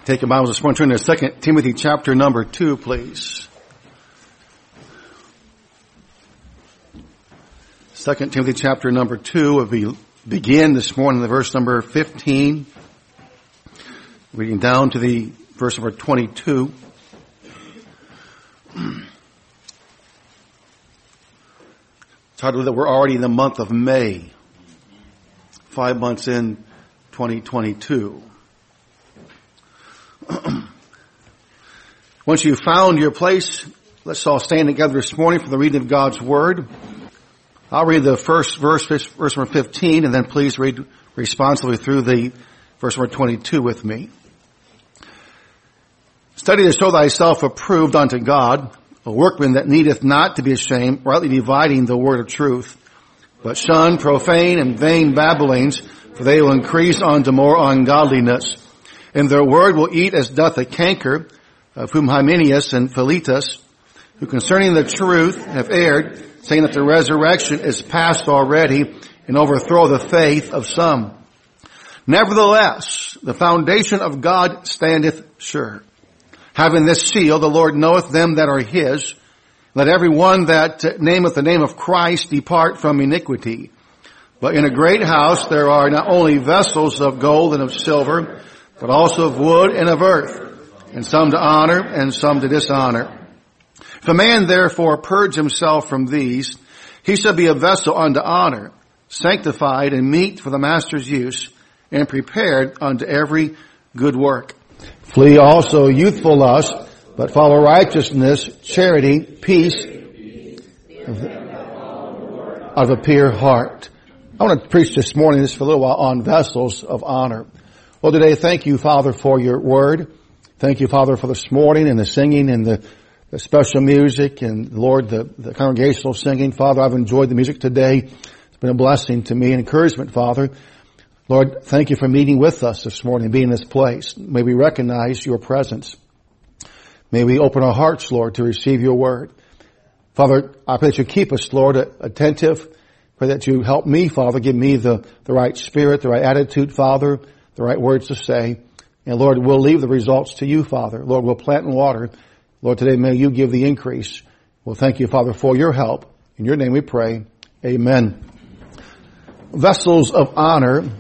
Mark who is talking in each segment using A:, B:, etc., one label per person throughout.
A: Take your Bibles this morning, turn to 2 Timothy chapter number 2, please. 2 Timothy chapter number 2, we begin this morning in the verse number 15, reading down to the verse number 22. It's hard to believe that we're already in the month of May, 5 months in 2022. Once you've found your place, let's all stand together this morning for the reading of God's Word. I'll read the first verse number 15, and then please read responsively through the verse number 22 with me. Study to show thyself approved unto God, a workman that needeth not to be ashamed, rightly dividing the word of truth. But shun profane and vain babblings, for they will increase unto more ungodliness. And their word will eat as doth a canker, of whom Hymenaeus and Philetus, who concerning the truth have erred, saying that the resurrection is past already, and overthrow the faith of some. Nevertheless, the foundation of God standeth sure. Having this seal, the Lord knoweth them that are his. Let every one that nameth the name of Christ depart from iniquity. But in a great house there are not only vessels of gold and of silver, but also of wood and of earth, and some to honor and some to dishonor. If a man therefore purge himself from these, he shall be a vessel unto honor, sanctified and meet for the master's use, and prepared unto every good work. Flee also youthful lust, but follow righteousness, charity, peace, of a pure heart. I want to preach this morning, just for a little while, on vessels of honor. Well, today, thank you, Father, for your word. Thank you, Father, for this morning and the singing and the special music and, Lord, the congregational singing. Father, I've enjoyed the music today. It's been a blessing to me and encouragement, Father. Lord, thank you for meeting with us this morning, being in this place. May we recognize your presence. May we open our hearts, Lord, to receive your word. Father, I pray that you keep us, Lord, attentive. Pray that you help me, Father, give me the right spirit, the right attitude, Father, the right words to say. And Lord, we'll leave the results to you, Father. Lord, we'll plant and water. Lord, today may you give the increase. Well, thank you, Father, for your help. In your name we pray. Amen. Vessels of honor.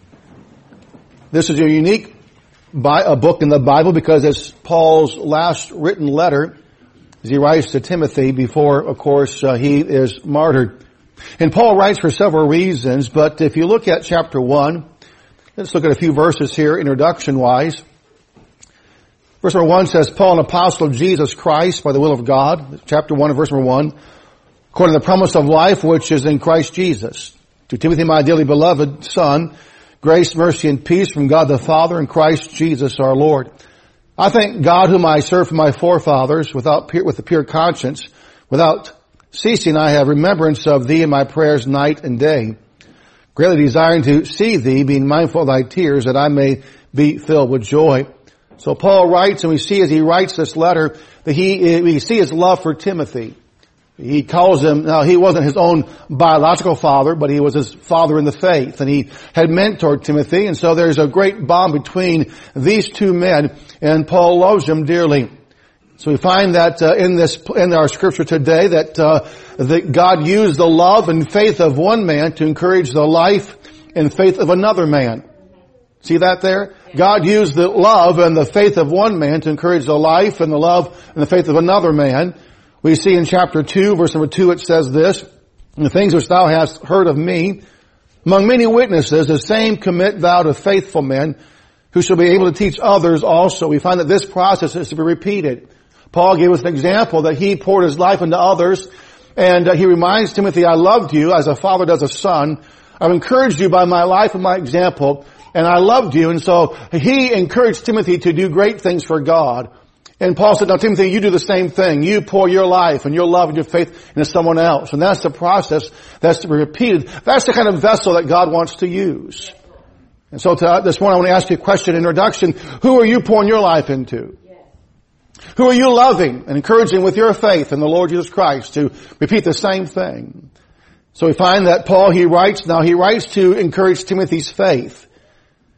A: This is a unique book in the Bible because it's Paul's last written letter as he writes to Timothy before, of course, he is martyred. And Paul writes for several reasons, but if you look at chapter 1, let's look at a few verses here, introduction-wise. Verse number 1 says, Paul, an apostle of Jesus Christ by the will of God. Chapter 1 verse number 1. According to the promise of life which is in Christ Jesus. To Timothy, my dearly beloved son, grace, mercy, and peace from God the Father and Christ Jesus our Lord. I thank God whom I serve from my forefathers with a pure conscience. Without ceasing I have remembrance of thee in my prayers night and day. Greatly desiring to see thee, being mindful of thy tears, that I may be filled with joy. So Paul writes, and we see as he writes this letter, that we see his love for Timothy. He calls him, now he wasn't his own biological father, but he was his father in the faith, and he had mentored Timothy, and so there's a great bond between these two men, and Paul loves him dearly. So we find that in our scripture today that God used the love and faith of one man to encourage the life and faith of another man. See that there? God used the love and the faith of one man to encourage the life and the love and the faith of another man. We see in chapter 2, verse number 2, it says this, "And the things which thou hast heard of me, among many witnesses, the same commit thou to faithful men, who shall be able to teach others also." We find that this process is to be repeated. Paul gave us an example that he poured his life into others, and he reminds Timothy, I loved you as a father does a son. I've encouraged you by my life and my example, and I loved you. And so he encouraged Timothy to do great things for God. And Paul said, now Timothy, you do the same thing. You pour your life and your love and your faith into someone else. And that's the process that's to be repeated. That's the kind of vessel that God wants to use. And so this morning I want to ask you a question, introduction. Who are you pouring your life into? Who are you loving and encouraging with your faith in the Lord Jesus Christ to repeat the same thing? So we find that Paul, he writes to encourage Timothy's faith.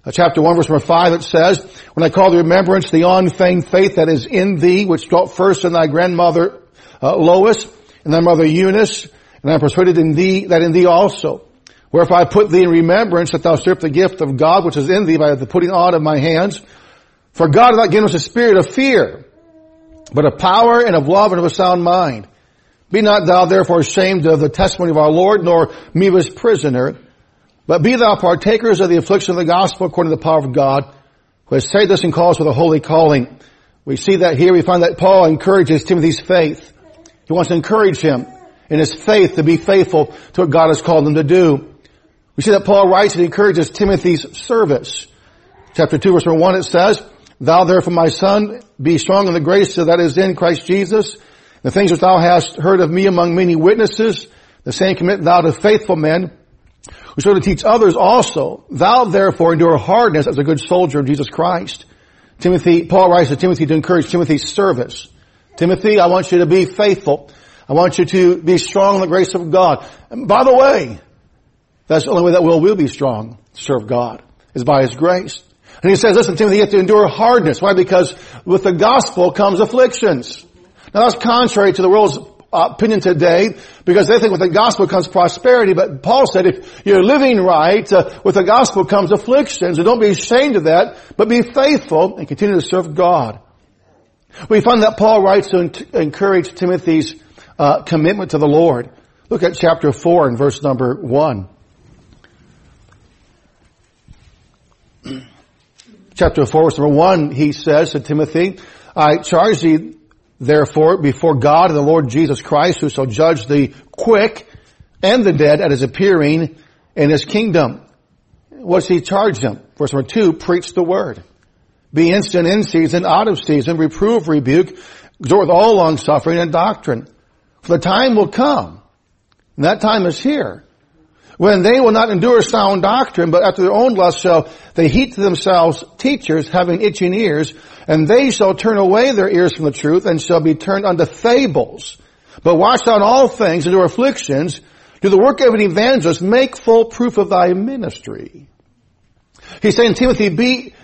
A: Chapter 1 verse number 5, it says, when I call to remembrance the unfeigned faith that is in thee, which dwelt first in thy grandmother Lois, and thy mother Eunice, and I am persuaded in thee, that in thee also. Wherefore I put thee in remembrance that thou serve the gift of God which is in thee by the putting on of my hands. For God hath not given us a spirit of fear, but of power and of love and of a sound mind. Be not thou therefore ashamed of the testimony of our Lord, nor me his prisoner, but be thou partakers of the affliction of the gospel according to the power of God, who has saved us and called us with a holy calling. We see that here. We find that Paul encourages Timothy's faith. He wants to encourage him in his faith to be faithful to what God has called him to do. We see that Paul writes and encourages Timothy's service. Chapter 2 verse 1, it says, Thou therefore, my son, be strong in the grace that is in Christ Jesus. The things which thou hast heard of me among many witnesses, the same commit thou to faithful men, who so to teach others also. Thou therefore endure hardness as a good soldier of Jesus Christ. Paul writes to Timothy to encourage Timothy's service. Timothy, I want you to be faithful. I want you to be strong in the grace of God. And by the way, that's the only way that we'll be strong to serve God, is by His grace. And he says, listen, Timothy, you have to endure hardness. Why? Because with the gospel comes afflictions. Now that's contrary to the world's opinion today, because they think with the gospel comes prosperity. But Paul said, if you're living right, with the gospel comes afflictions. And don't be ashamed of that, but be faithful and continue to serve God. We find that Paul writes to encourage Timothy's commitment to the Lord. Look at chapter 4 and verse number 1. Chapter 4 verse number 1, he says to Timothy, I charge thee therefore before God and the Lord Jesus Christ, who shall judge the quick and the dead at His appearing in His kingdom. What's he charge them? Verse number 2, preach the word. Be instant in season, out of season, reprove, rebuke, exhort with all long suffering and doctrine. For the time will come, and that time is here, when they will not endure sound doctrine, but after their own lust shall they heap to themselves teachers having itching ears, and they shall turn away their ears from the truth, and shall be turned unto fables. But watch thou in all things, endure afflictions, do the work of an evangelist, make full proof of thy ministry. He's saying, Timothy, he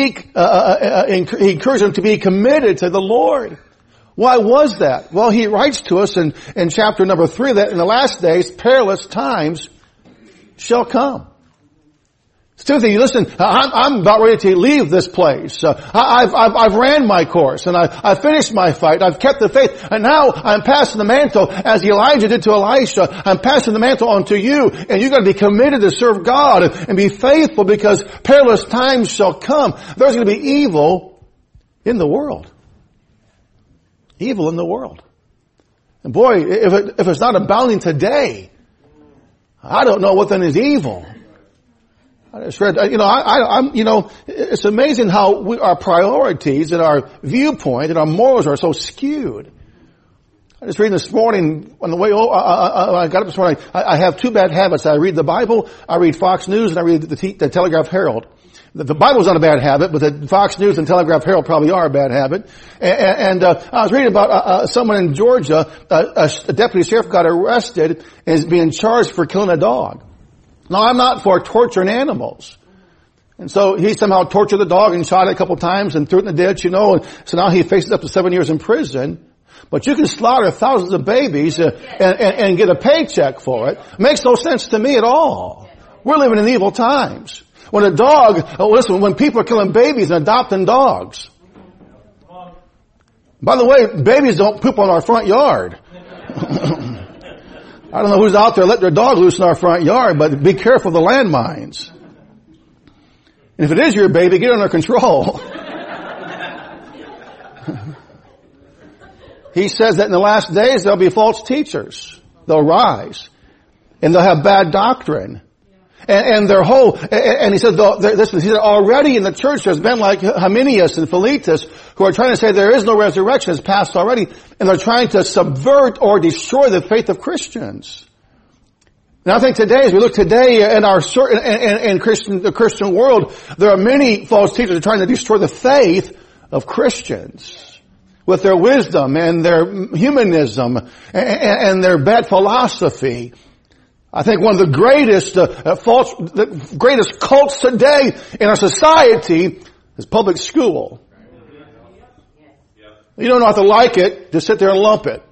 A: encouraged him to be committed to the Lord. Why was that? Well, he writes to us in chapter number 3 that in the last days, perilous times shall come. Timothy, listen, I'm about ready to leave this place. I've ran my course and I've finished my fight. I've kept the faith, and now I'm passing the mantle as Elijah did to Elisha. I'm passing the mantle on to you, and you've got to be committed to serve God and be faithful, because perilous times shall come. There's going to be evil in the world. Evil in the world. And boy, if it's not abounding today, I don't know what then is evil. I just read, it's amazing how our priorities and our viewpoint and our morals are so skewed. I just read this morning on the way. I got up this morning. I have two bad habits. I read the Bible, I read Fox News, and I read the Telegraph Herald. The Bible's not a bad habit, but the Fox News and Telegraph Herald probably are a bad habit. And I was reading about someone in Georgia, a deputy sheriff got arrested and is being charged for killing a dog. Now, I'm not for torturing animals. And so he somehow tortured the dog and shot it a couple times and threw it in the ditch, and so now he faces up to 7 years in prison. But you can slaughter thousands of babies and get a paycheck for it. It makes no sense to me at all. We're living in evil times. When a dog, when people are killing babies and adopting dogs. By the way, babies don't poop on our front yard. I don't know who's out there letting their dog loose in our front yard, but be careful of the landmines. And if it is your baby, get it under control. He says that in the last days there'll be false teachers. They'll rise. And they'll have bad doctrine. And their whole, and he said, already in the church there's been like Hymenaeus and Philetus who are trying to say there is no resurrection, it's past already, and they're trying to subvert or destroy the faith of Christians. And I think today, as we look today in the Christian world, there are many false teachers who are trying to destroy the faith of Christians with their wisdom and their humanism and their bad philosophy. I think one of the greatest cults today in our society is public school. You don't have to like it, just sit there and lump it.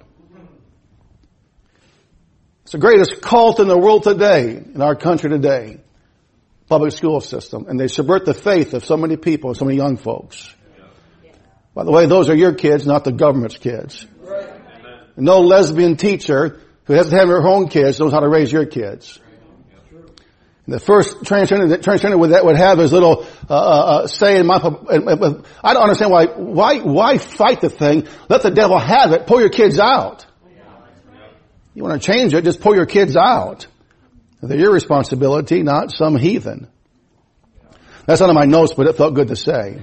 A: It's the greatest cult in the world today, in our country today. Public school system. And they subvert the faith of so many people, so many young folks. By the way, those are your kids, not the government's kids. No lesbian teacher who doesn't have her own kids knows how to raise your kids. And the first transgender would have his little say in my. I don't understand why fight the thing. Let the devil have it. Pull your kids out. You want to change it? Just pull your kids out. They're your responsibility, not some heathen. That's not on my notes, but it felt good to say.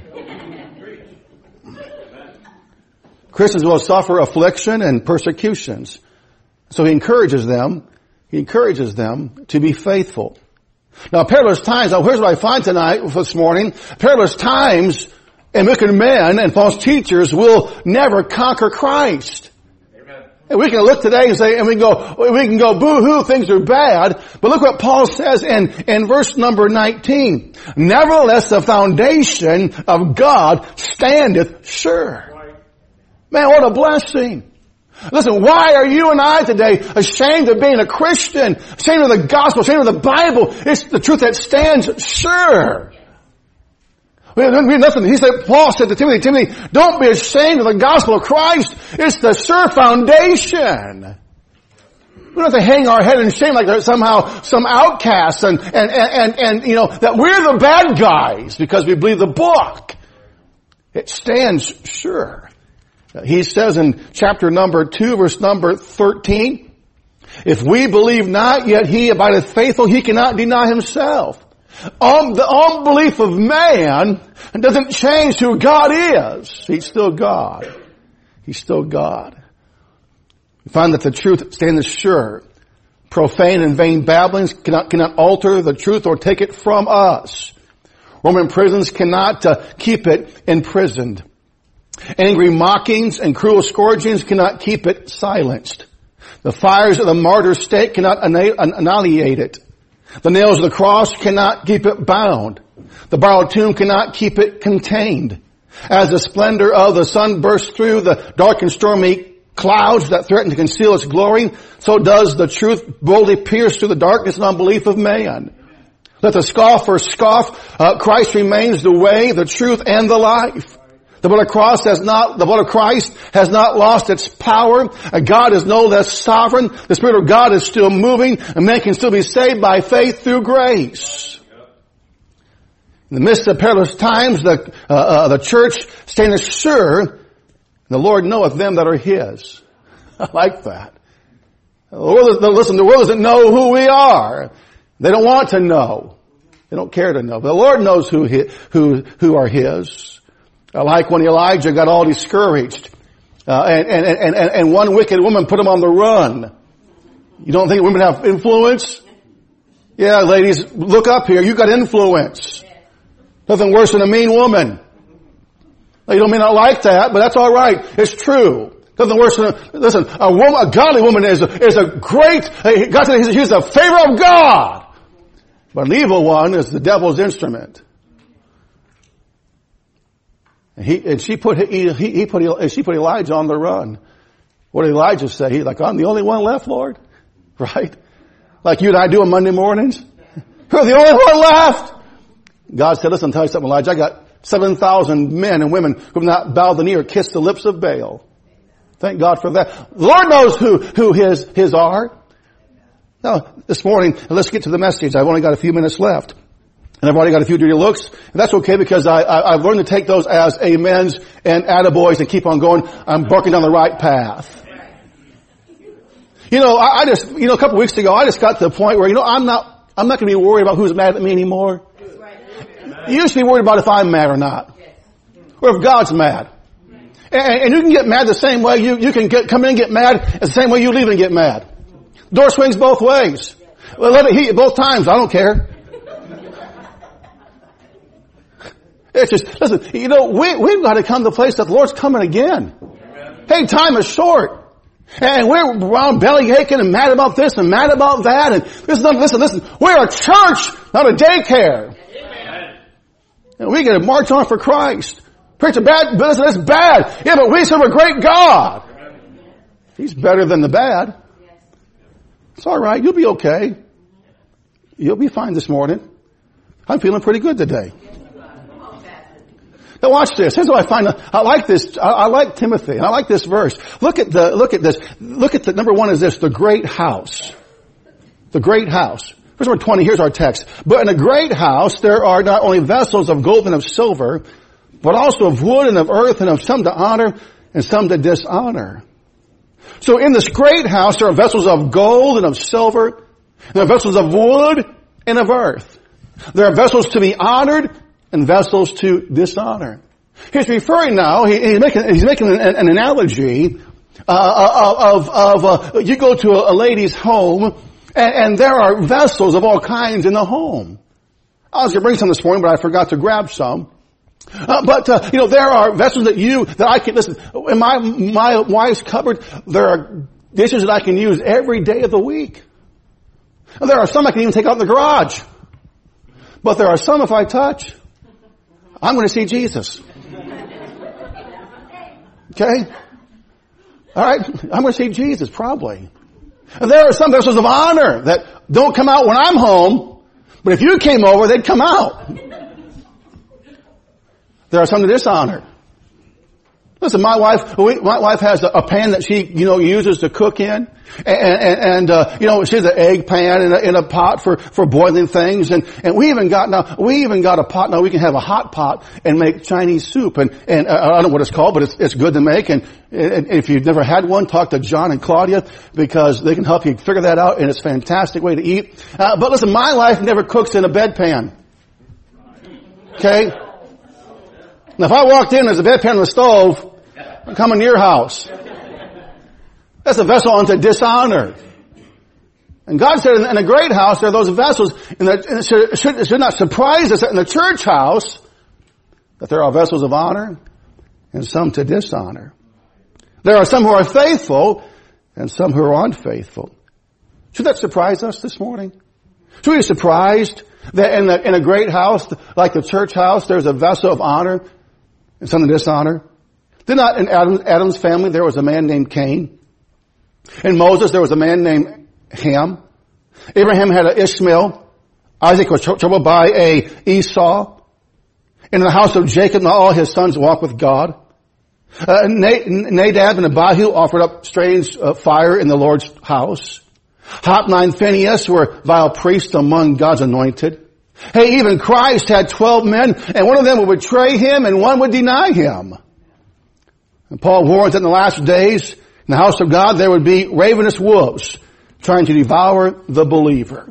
A: Christians will suffer affliction and persecutions. So he encourages them to be faithful. Now, perilous times, here's what I find this morning. Perilous times and wicked men and false teachers will never conquer Christ. And we can look today and say, and we can go, boo-hoo, things are bad. But look what Paul says in verse number 19. Nevertheless, the foundation of God standeth sure. Man, what a blessing. Listen, why are you and I today ashamed of being a Christian? Ashamed of the gospel, ashamed of the Bible? It's the truth that stands sure. Nothing. Paul said to Timothy, don't be ashamed of the gospel of Christ. It's the sure foundation. We don't have to hang our head in shame like they're somehow some outcasts and that we're the bad guys because we believe the book. It stands sure. He says in chapter number 2, verse number 13, if we believe not, yet he abideth faithful, he cannot deny himself. The unbelief of man doesn't change who God is. He's still God. He's still God. We find that the truth stands sure. Profane and vain babblings cannot alter the truth or take it from us. Roman prisons cannot keep it imprisoned. Angry mockings and cruel scourgings cannot keep it silenced. The fires of the martyr stake cannot annihilate it. The nails of the cross cannot keep it bound. The borrowed tomb cannot keep it contained. As the splendor of the sun bursts through the dark and stormy clouds that threaten to conceal its glory, so does the truth boldly pierce through the darkness and unbelief of man. Let the scoffer scoff. Christ remains the way, the truth, and the life. The blood of Christ has not lost its power. God is no less sovereign. The Spirit of God is still moving, and man can still be saved by faith through grace. In the midst of perilous times, the church standeth sure, and the Lord knoweth them that are His. I like that. The world doesn't know who we are. They don't want to know. They don't care to know. But the Lord knows who are His. Like when Elijah got all discouraged, and one wicked woman put him on the run. You don't think women have influence? Yeah, ladies, look up here. You got influence. Nothing worse than a mean woman. Now, you may not like that, but that's all right. It's true. Nothing worse than a godly woman is a great. God said she's the favor of God, but an evil one is the devil's instrument. She put Elijah on the run. What did Elijah say? He's like, I'm the only one left, Lord. Right? Like you and I do on Monday mornings. You're the only one left. God said, listen, I'll tell you something, Elijah. I got 7,000 men and women who have not bowed the knee or kissed the lips of Baal. Thank God for that. The Lord knows who his are. Now, this morning, let's get to the message. I've only got a few minutes left. And I've already got a few dirty looks. And that's okay because I've learned to take those as amens and attaboys and keep on going. I'm barking down the right path. A couple of weeks ago, I just got to the point where, I'm not going to be worried about who's mad at me anymore. You used to be worried about if I'm mad or not. Or if God's mad. And you can get mad the same way. You can come in and get mad the same way you leave and get mad. Door swings both ways. Well, let it hit you both times. I don't care. It's just, listen, we've got to come to the place that the Lord's coming again. Amen. Hey, time is short. And we're around belly aching and mad about this and mad about that. And listen. We're a church, not a daycare. Amen. And we got to march on for Christ. Preach a bad business, that's bad. Yeah, but we serve a great God. He's better than the bad. It's all right. You'll be okay. You'll be fine this morning. I'm feeling pretty good today. Now watch this. Here's what I find. I like this. I like Timothy. And I like this verse. Look at this. Number one is this, the great house. The great house. Verse number 20, here's our text. But in a great house, there are not only vessels of gold and of silver, but also of wood and of earth, and of some to honor and some to dishonor. So in this great house, there are vessels of gold and of silver, and there are vessels of wood and of earth. There are vessels to be honored and vessels to dishonor. He's referring now, he's making an analogy of you go to a lady's home, and there are vessels of all kinds in the home. I was going to bring some this morning, but I forgot to grab some. There are vessels that I can, listen, in my wife's cupboard, there are dishes that I can use every day of the week. And there are some I can even take out in the garage. But there are some, if I touch, I'm going to see Jesus. Okay? All right? I'm going to see Jesus, probably. And there are some vessels of honor that don't come out when I'm home, but if you came over, they'd come out. There are some to dishonor. Listen, my wife has a pan that she, uses to cook in. And she has an egg pan in a pot for boiling things. And we even got a pot now we can have a hot pot and make Chinese soup. And I don't know what it's called, but it's good to make. And if you've never had one, talk to John and Claudia because they can help you figure that out. And it's a fantastic way to eat. But listen, my wife never cooks in a bedpan. Okay? Now if I walked in, there's a bedpan on the stove, I'm coming to your house. That's a vessel unto dishonor. And God said in a great house, there are those vessels, and it should not surprise us that in the church house, that there are vessels of honor and some to dishonor. There are some who are faithful and some who are unfaithful. Should that surprise us this morning? Should we be surprised that in a great house, like the church house, there's a vessel of honor and some to dishonor? Did not in Adam's family there was a man named Cain? In Moses there was a man named Ham. Abraham had an Ishmael. Isaac was troubled by a Esau. In the house of Jacob, not all his sons walked with God. Nadab and Abihu offered up strange fire in the Lord's house. Hophni and Phinehas were vile priests among God's anointed. Hey, even Christ had 12 men, and one of them would betray him and one would deny him. And Paul warns that in the last days, in the house of God, there would be ravenous wolves trying to devour the believer.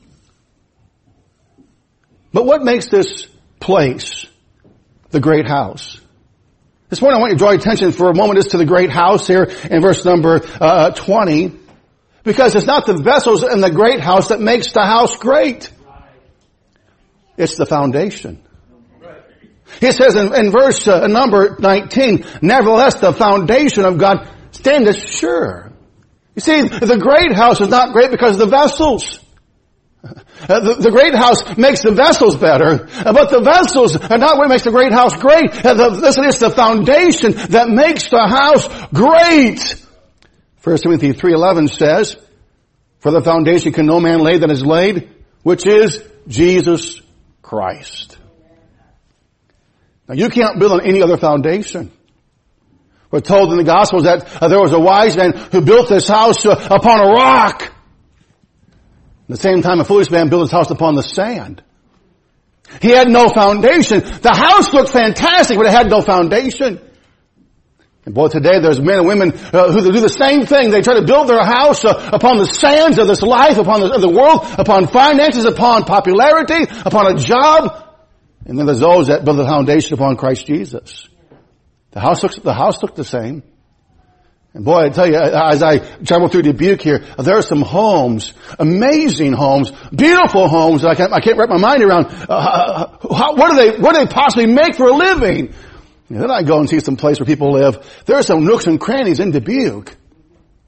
A: But what makes this place the great house? This morning I want you to draw your attention for a moment to the great house here in verse number 20. Because it's not the vessels in the great house that makes the house great. It's the foundation. He says in verse number 19, nevertheless the foundation of God standeth sure. You see, the great house is not great because of the vessels. The great house makes the vessels better, but the vessels are not what makes the great house great. Listen, it's the foundation that makes the house great. 1 Timothy 3:11 says, for the foundation can no man lay that is laid, which is Jesus Christ. Now you can't build on any other foundation. We're told in the Gospels that there was a wise man who built his house upon a rock. At the same time, a foolish man built his house upon the sand. He had no foundation. The house looked fantastic, but it had no foundation. And boy, today there's men and women who do the same thing. They try to build their house upon the sands of this life, upon the world, upon finances, upon popularity, upon a job. And then there's those that build the foundation upon Christ Jesus. The house looked the same. And boy, I tell you, as I travel through Dubuque here, there are some homes, amazing homes, beautiful homes that I can't wrap my mind around. What do they possibly make for a living? And then I go and see some place where people live. There are some nooks and crannies in Dubuque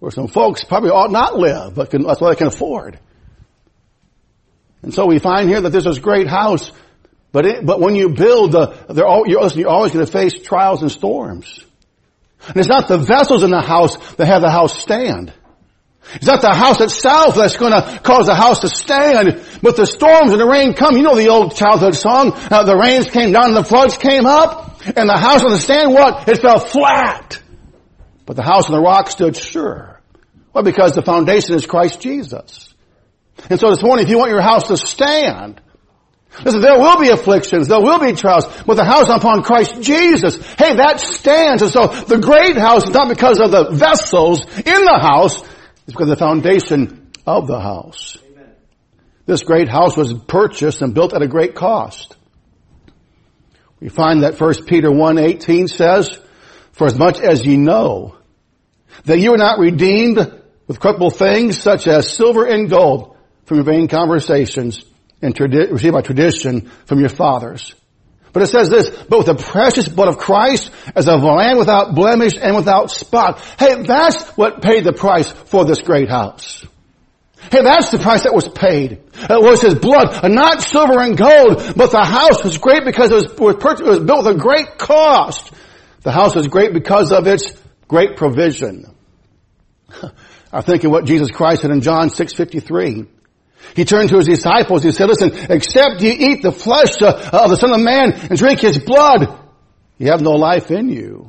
A: where some folks probably ought not live, but that's what they can afford. And so we find here that there's this great house, but when you build, you're always going to face trials and storms. And it's not the vessels in the house that have the house stand. It's not the house itself that's going to cause the house to stand, but the storms and the rain come. You know the old childhood song, the rains came down and the floods came up, and the house on the stand, what? It fell flat. But the house on the rock stood sure. Well, because the foundation is Christ Jesus. And so this morning, if you want your house to stand, listen, there will be afflictions, there will be trials, but the house upon Christ Jesus, hey, that stands. And so the great house is not because of the vessels in the house, it's because of the foundation of the house. Amen. This great house was purchased and built at a great cost. We find that 1 Peter 1:18 says, "For as much as ye know that you are not redeemed with corruptible things such as silver and gold from your vain conversations and received by tradition from your fathers." But it says this, "But with the precious blood of Christ as of a lamb without blemish and without spot." Hey, that's what paid the price for this great house. Hey, that's the price that was paid. It was His blood, not silver and gold, but the house was great because it was built with a great cost. The house was great because of its great provision. I think of what Jesus Christ said in John 6:53. He turned to His disciples. He said, "Listen, except you eat the flesh of the Son of Man and drink His blood, you have no life in you."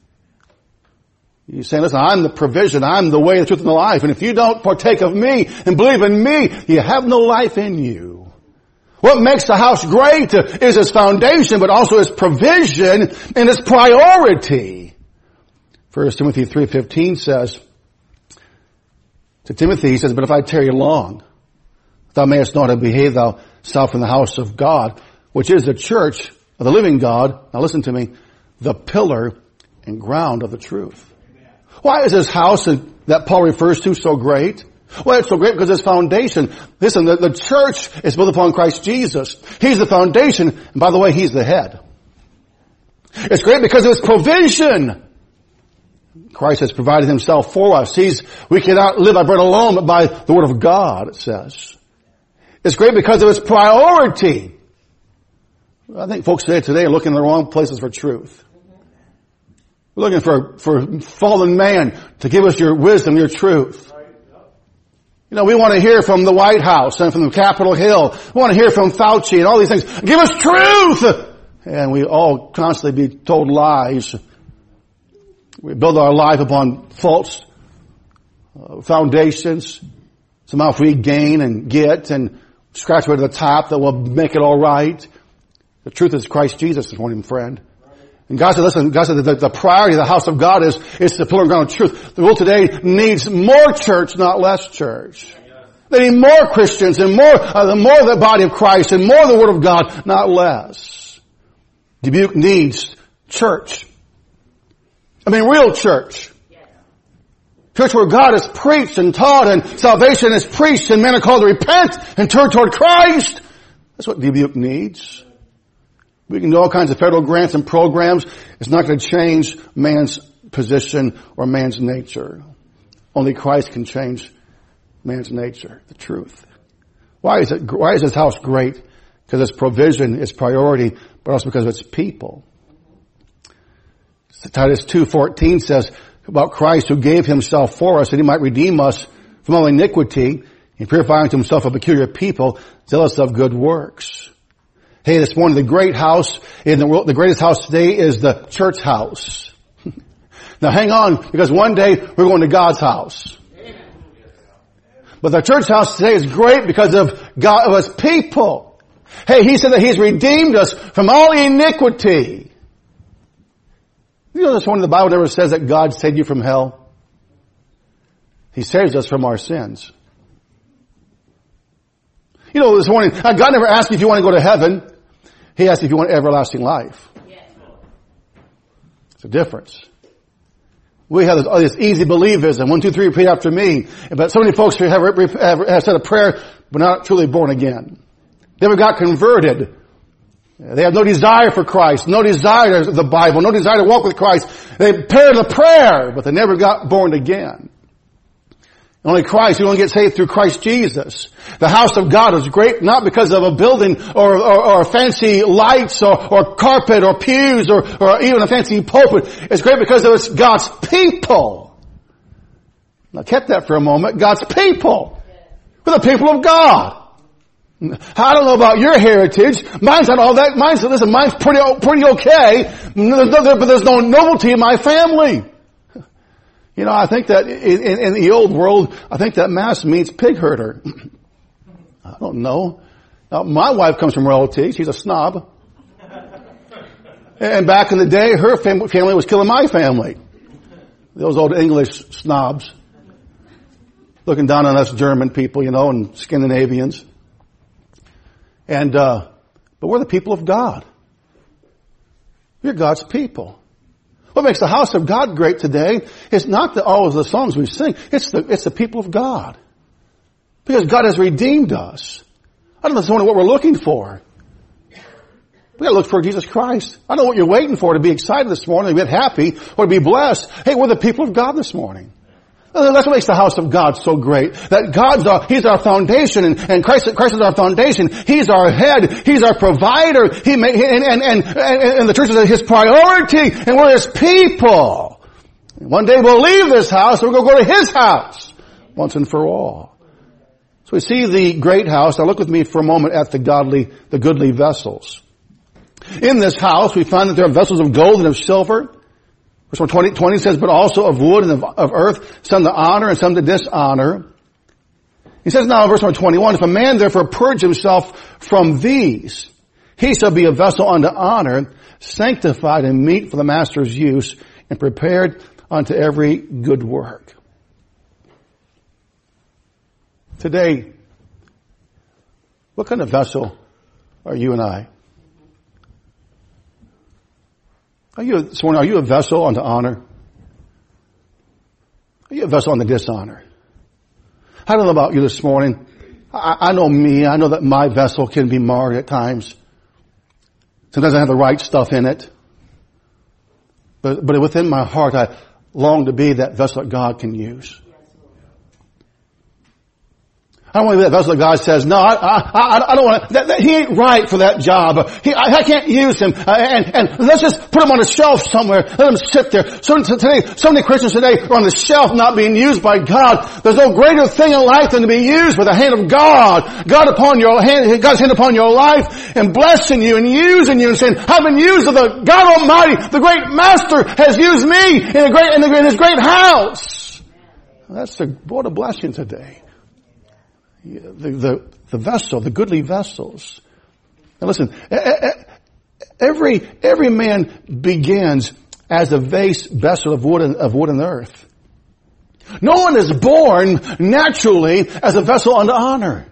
A: He's saying, listen, I'm the provision. I'm the way, the truth, and the life. And if you don't partake of me and believe in me, you have no life in you. What makes the house great is its foundation, but also its provision and its priority. 1 Timothy 3:15 says, to Timothy, he says, "But if I tarry long, thou mayest not have behaved thyself in the house of God, which is the church of the living God." Now listen to me. "The pillar and ground of the truth." Amen. Why is this house that Paul refers to so great? Well, it's so great because it's foundation. Listen, the church is built upon Christ Jesus. He's the foundation. And by the way, He's the head. It's great because of His provision. Christ has provided Himself for us. We cannot live by bread alone, but by the Word of God, it says. It's great because of its priority. I think folks today are looking in the wrong places for truth. We're looking for fallen man to give us your wisdom, your truth. You know, we want to hear from the White House and from the Capitol Hill. We want to hear from Fauci and all these things. Give us truth! And we all constantly be told lies. We build our life upon false foundations. Somehow if we gain and get and scratch way to the top, that will make it all right. The truth is Christ Jesus this morning, friend. And God said, listen, God said that the priority of the house of God is the pillar and ground of truth. The world today needs more church, not less church. They need more Christians and more the body of Christ and more the Word of God, not less. Dubuque needs church. I mean, real church. Church where God is preached and taught and salvation is preached and men are called to repent and turn toward Christ. That's what Dubuque needs. We can do all kinds of federal grants and programs. It's not going to change man's position or man's nature. Only Christ can change man's nature, the truth. Why is this house great? Because its provision, its priority, but also because of its people. Titus 2:14 says about Christ who gave Himself for us that He might redeem us from all iniquity and purify unto Himself a peculiar people, zealous of good works. Hey, this morning the great house in the world, the greatest house today is the church house. Now hang on, because one day we're going to God's house. But the church house today is great because of God, of His people. Hey, He said that He's redeemed us from all iniquity. You know this morning the Bible never says that God saved you from hell. He saves us from our sins. You know, this morning, God never asked you if you want to go to heaven. He asked if you want everlasting life. It's a difference. We have this easy believism. 1, 2, 3, repeat after me. But so many folks here have said a prayer, but not truly born again. They never got converted. They have no desire for Christ, no desire for the Bible, no desire to walk with Christ. They prayed the prayer, but they never got born again. Only Christ. You only get saved through Christ Jesus. The house of God is great not because of a building or fancy lights or carpet or pews or even a fancy pulpit. It's great because it was God's people. Now kept that for a moment. God's people. We're the people of God. I don't know about your heritage. Mine's not all that. Mine's pretty okay. But there's no novelty in my family. You know, I think that in the old world, I think that mass means pig herder. I don't know. Now, my wife comes from royalty. She's a snob. And back in the day, her family was killing my family. Those old English snobs. Looking down on us German people, you know, and Scandinavians. And, but we're the people of God. We're God's people. What makes the house of God great today is not all of the songs we sing. It's the people of God. Because God has redeemed us. I don't know this morning what we're looking for. We gotta look for Jesus Christ. I don't know what you're waiting for to be excited this morning, to get happy, or to be blessed. Hey, we're the people of God this morning. That's what makes the house of God so great. That He's our foundation, and Christ is our foundation. He's our head. He's our provider. And the church is His priority, and we're His people. And one day we'll leave this house, and we're going to go to His house, once and for all. So we see the great house. Now look with me for a moment at the goodly vessels. In this house, we find that there are vessels of gold and of silver. Verse 20 says, but also of wood and of earth, some to honor and some to dishonor. He says now in verse 21, if a man therefore purge himself from these, he shall be a vessel unto honor, sanctified and meet for the master's use, and prepared unto every good work. Today, what kind of vessel are you and I? Are you a vessel unto honor? Are you a vessel unto dishonor? I don't know about you this morning. I know me. I know that my vessel can be marred at times. Sometimes I have the right stuff in it. But within my heart, I long to be that vessel that God can use. I don't want to be that vessel that God says, no, I don't want to, he ain't right for that job. I can't use him. And let's just put him on a shelf somewhere. Let him sit there. So many Christians today are on the shelf not being used by God. There's no greater thing in life than to be used with the hand of God. God's hand upon your life and blessing you and using you and saying, I've been used of the God Almighty. The great Master has used me in His great house. What a blessing today. The vessel, the goodly vessels. Now listen, every man begins as a vessel of wood and earth. No one is born naturally as a vessel unto honor.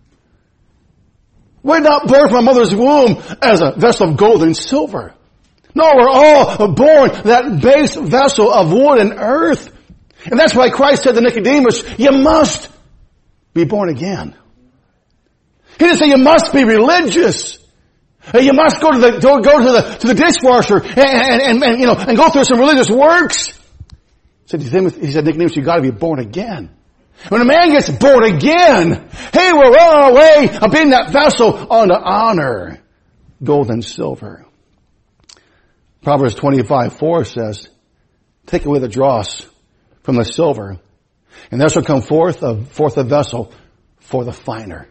A: We're not born from our mother's womb as a vessel of gold and silver. No, we're all born that base vessel of wood and earth. And that's why Christ said to Nicodemus, you must be born again. He didn't say you must be religious. You must go to the dishwasher and go through some religious works. He said, Nicodemus, you got to be born again. When a man gets born again, hey, we're well on our way of being that vessel unto honor, gold and silver. Proverbs 25:4 says, take away the dross from the silver, and there shall come forth a vessel for the finer.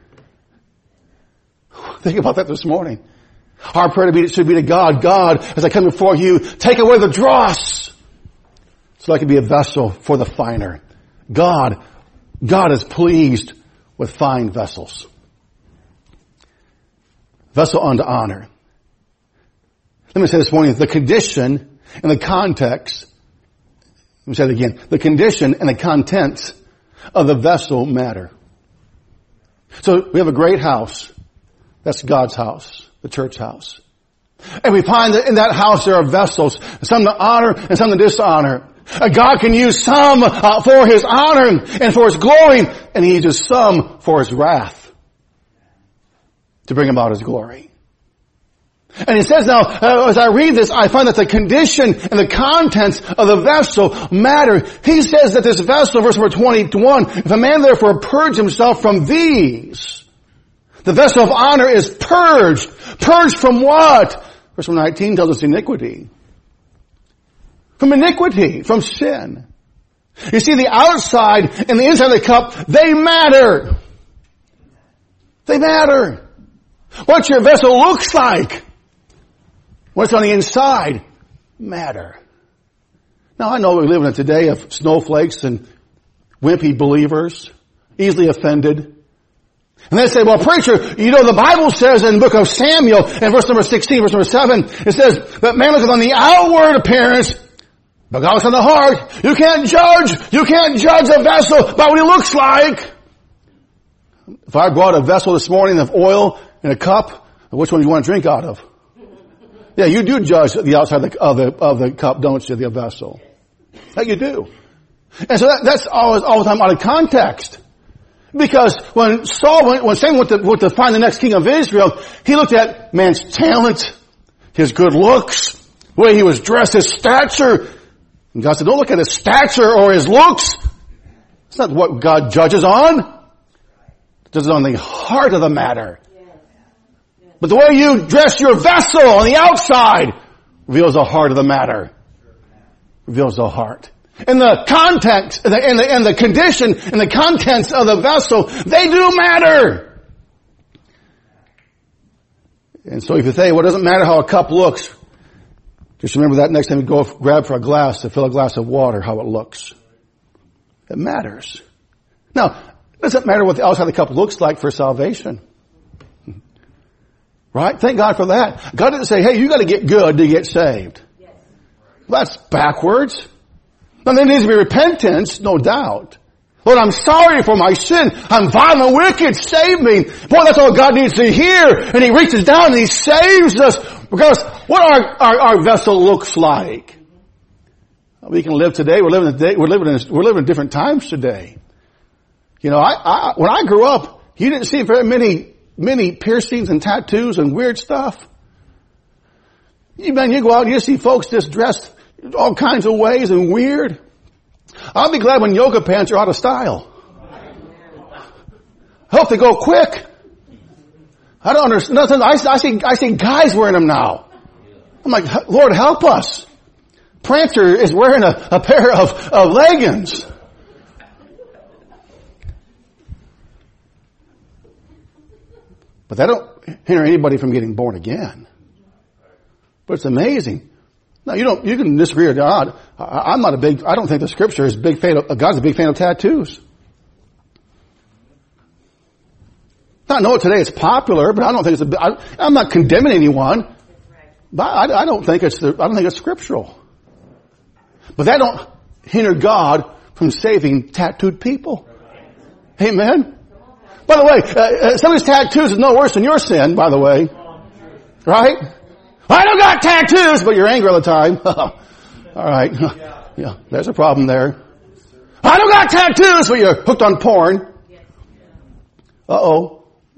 A: Think about that this morning. Our prayer should be to God, God, as I come before you, take away the dross so I can be a vessel for the finer. God is pleased with fine vessels. Vessel unto honor. Let me say this morning, the condition and the context, let me say it again, the condition and the contents of the vessel matter. So we have a great house. That's God's house, the church house. And we find that in that house there are vessels, some to honor and some to dishonor. God can use some for His honor and for His glory, and He uses some for His wrath to bring about His glory. And he says now, as I read this, I find that the condition and the contents of the vessel matter. He says that this vessel, verse number 21, if a man therefore purge himself from these, the vessel of honor is purged. Purged from what? Verse number 19 tells us iniquity. From iniquity, from sin. You see, the outside and the inside of the cup, they matter. They matter. What your vessel looks like, what's on the inside, matter. Now, I know we live in a day of snowflakes and wimpy believers, easily offended. And they say, well, preacher, you know, the Bible says in the book of Samuel, in verse number 16, verse number 7, it says, that man looketh on the outward appearance, but God looks on the heart. You can't judge a vessel by what he looks like. If I brought a vessel this morning of oil in a cup, which one do you want to drink out of? Yeah, you do judge the outside of the cup, don't you, the vessel? That you do. And so that's always all the time out of context. Because when Samuel went to find the next king of Israel, he looked at man's talent, his good looks, the way he was dressed, his stature. And God said, don't look at his stature or his looks. It's not what God judges on. It judges on the heart of the matter. But the way you dress your vessel on the outside reveals the heart of the matter. Reveals the heart. And the context, and the condition, and the contents of the vessel, they do matter. And so if you say, well, it doesn't matter how a cup looks, just remember that next time you go grab for a glass to fill a glass of water, how it looks. It matters. Now, it doesn't matter what the outside of the cup looks like for salvation. Right? Thank God for that. God didn't say, hey, you got to get good to get saved. Yes. Well, that's backwards. Now, there needs to be repentance, no doubt. Lord, I'm sorry for my sin. I'm vile and wicked. Save me. Boy, that's all God needs to hear. And He reaches down and He saves us. Because what our vessel looks like. We can live today. We're living in different times today. You know, when I grew up, you didn't see very many piercings and tattoos and weird stuff. You go out and you see folks just dressed all kinds of ways and weird. I'll be glad when yoga pants are out of style. I hope they go quick. I don't understand nothing. I see guys wearing them now. I'm like, Lord, help us. Prancer is wearing a pair of leggings. But that don't hinder anybody from getting born again. But it's amazing. Now you can disagree with God. I don't think the Scripture is God's a big fan of tattoos. I know today it's popular, but I don't think I'm not condemning anyone. But I don't think it's scriptural. But that don't hinder God from saving tattooed people. Amen. By the way, some of these tattoos is no worse than your sin, by the way. Right? I don't got tattoos, but you're angry all the time. All right. Yeah, there's a problem there. I don't got tattoos, but you're hooked on porn. Uh-oh.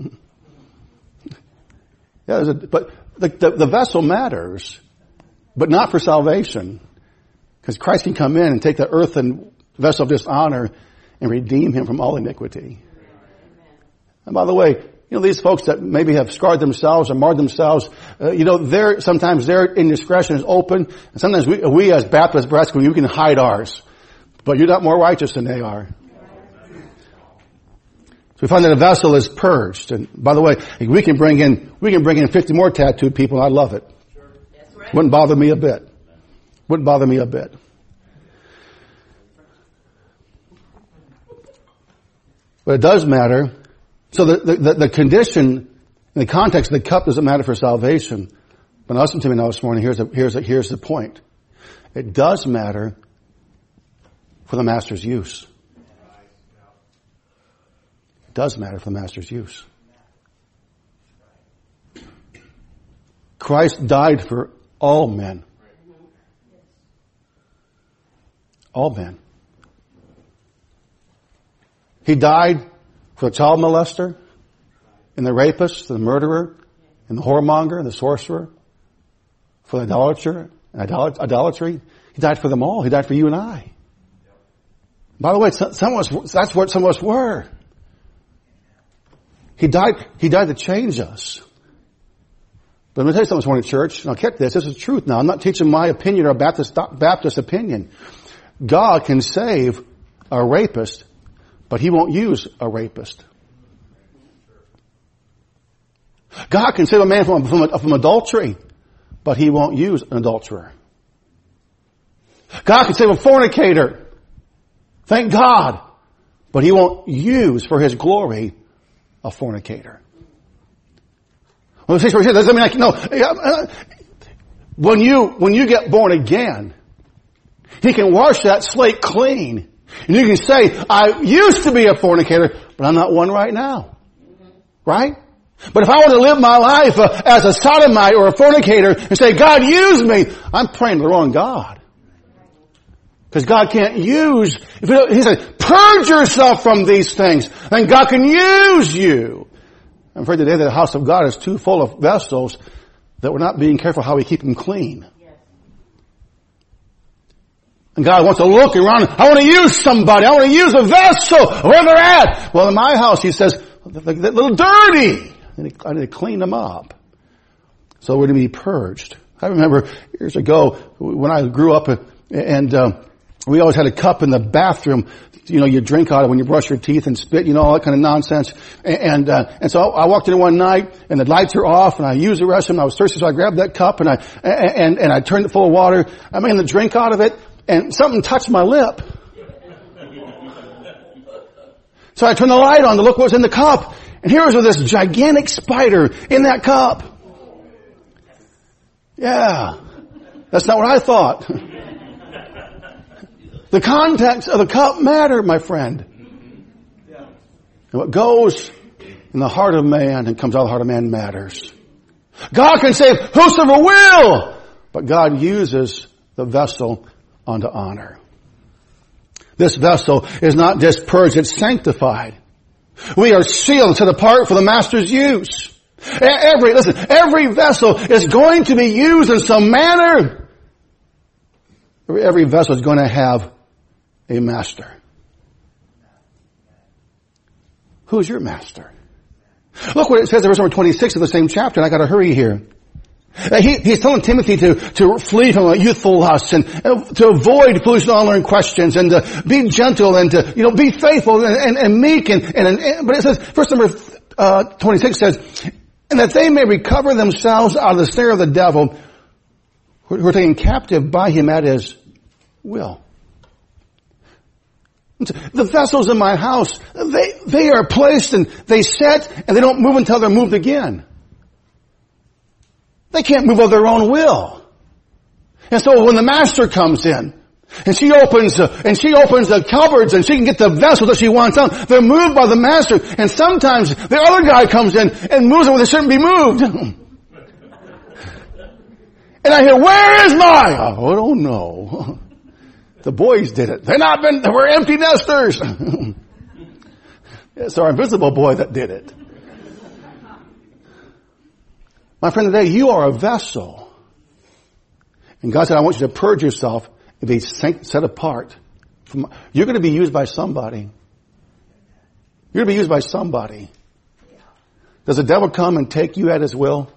A: Yeah, but the vessel matters, but not for salvation. Because Christ can come in and take the earthen vessel of dishonor and redeem him from all iniquity. And by the way, these folks that maybe have scarred themselves or marred themselves, sometimes their indiscretion is open. And sometimes we as Baptist brass, we can hide ours. But you're not more righteous than they are. So we find that a vessel is purged. And by the way, we can bring in 50 more tattooed people. I love it. Wouldn't bother me a bit. Wouldn't bother me a bit. But it does matter. So the condition, in the context of the cup doesn't matter for salvation. But listen to me now this morning. Here's the point. It does matter for the master's use. It does matter for the master's use. Christ died for all men. All men. He died for the child molester, and the rapist, the murderer, and the whoremonger, the sorcerer, for the idolatry. He died for them all. He died for you and I. By the way, that's what some of us were. He died to change us. But let me tell you something this morning, church. Now get this. This is the truth now. I'm not teaching my opinion or Baptist opinion. God can save a rapist, but He won't use a rapist. God can save a man from adultery, but He won't use an adulterer. God can save a fornicator. Thank God. But He won't use for His glory a fornicator. Well, doesn't mean when you get born again, He can wash that slate clean. And you can say, I used to be a fornicator, but I'm not one right now. Right? But if I want to live my life as a sodomite or a fornicator and say, God, use me, I'm praying to the wrong God. Because God can't use, He said, purge yourself from these things, and God can use you. I'm afraid today that the house of God is too full of vessels that we're not being careful how we keep them clean. And God wants to look around, I want to use somebody, I want to use a vessel, where they're at. Well, in my house, He says, they're a little dirty. I need to clean them up. So we're to be purged. I remember years ago when I grew up and we always had a cup in the bathroom. You know, you drink out of it when you brush your teeth and spit, you know, all that kind of nonsense. And so I walked in one night and the lights are off and I used the restroom. I was thirsty, so I grabbed that cup and I turned it full of water. I made the drink out of it and something touched my lip. So I turned the light on to look what was in the cup. And here was this gigantic spider in that cup. Yeah. That's not what I thought. The context of the cup mattered, my friend. And what goes in the heart of man and comes out of the heart of man matters. God can save whosoever will, but God uses the vessel unto honor. This vessel is not just purged, it's sanctified. We are sealed to depart for the Master's use. Every vessel is going to be used in some manner. Every vessel is going to have a master. Who's your master? Look what it says in verse number 26 of the same chapter, and I gotta hurry here. He's telling Timothy to flee from youthful lusts and to avoid foolish and unlearned questions and to be gentle and to, be faithful and meek but it says, verse number 26 says, and that they may recover themselves out of the snare of the devil who are taken captive by him at his will. The vessels in my house, they are placed and they set and they don't move until they're moved again. They can't move of their own will. And so when the master comes in, and she opens the cupboards and she can get the vessels that she wants out, they're moved by the master. And sometimes the other guy comes in and moves them where they shouldn't be moved. And I hear, where is my? Oh, I don't know. The boys did it. We're empty nesters. It's our invisible boy that did it. My friend, today you are a vessel. And God said, I want you to purge yourself and be set apart. You're going to be used by somebody. You're going to be used by somebody. Does the devil come and take you at his will?